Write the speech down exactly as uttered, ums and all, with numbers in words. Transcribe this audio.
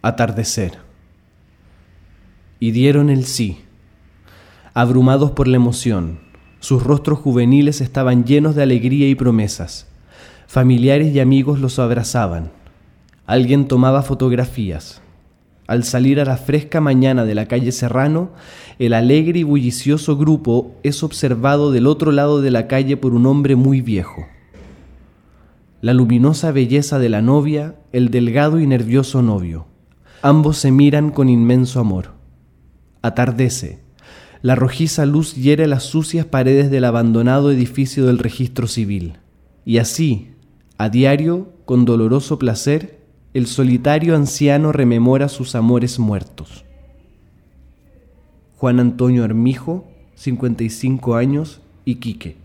Atardecer. Y dieron el sí. Abrumados por la emoción, sus rostros juveniles estaban llenos de alegría y promesas. Familiares y amigos los abrazaban. Alguien tomaba fotografías. Al salir a la fresca mañana de la calle Serrano, el alegre y bullicioso grupo es observado del otro lado de la calle por un hombre muy viejo. La luminosa belleza de la novia, el delgado y nervioso novio. Ambos se miran con inmenso amor. Atardece. La rojiza luz hiere las sucias paredes del abandonado edificio del registro civil. Y así, a diario, con doloroso placer, el solitario anciano rememora sus amores muertos. Juan Antonio Armijo, cincuenta y cinco años, Iquique.